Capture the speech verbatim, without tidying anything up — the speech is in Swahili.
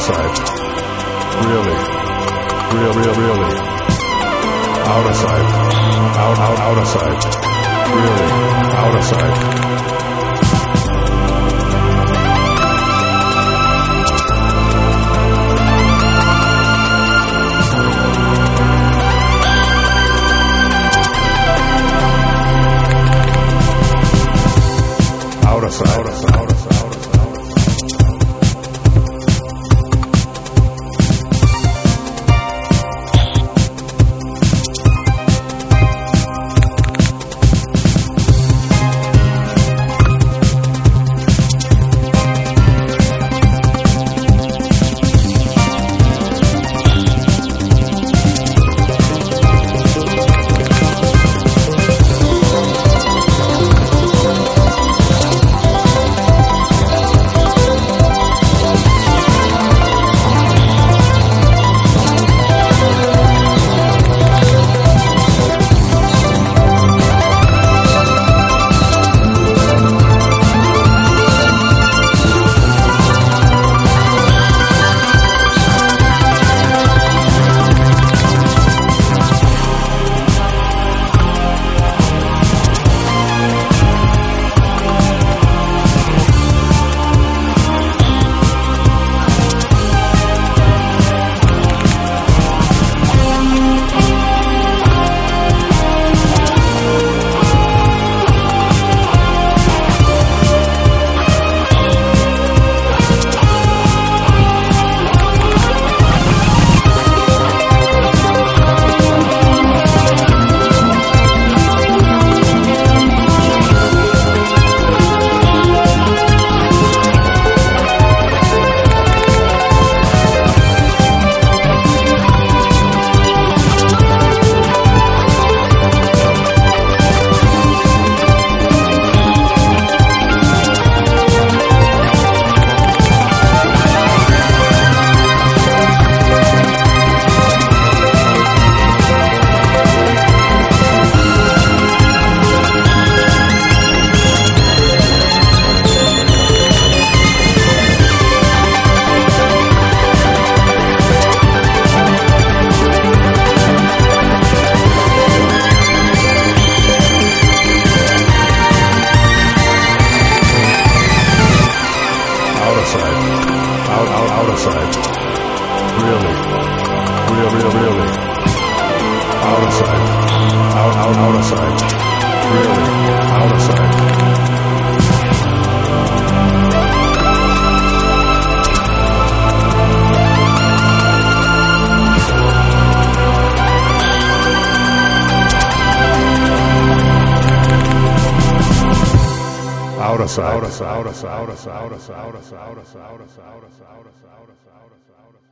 side. Really. Real, real, really. Outer side. Out, out, outer side. Really. Outer side. Outer side, outer side, outer side, outer side, outer side. Out, out, outer side. Really. Real, real, really. Outer side. Out, out, outer side. Really. Outer side. Outer side, outer side, outer side, outer side, outer side, outer side, outer side, outer side, outer side, outer side, outer side, outer side.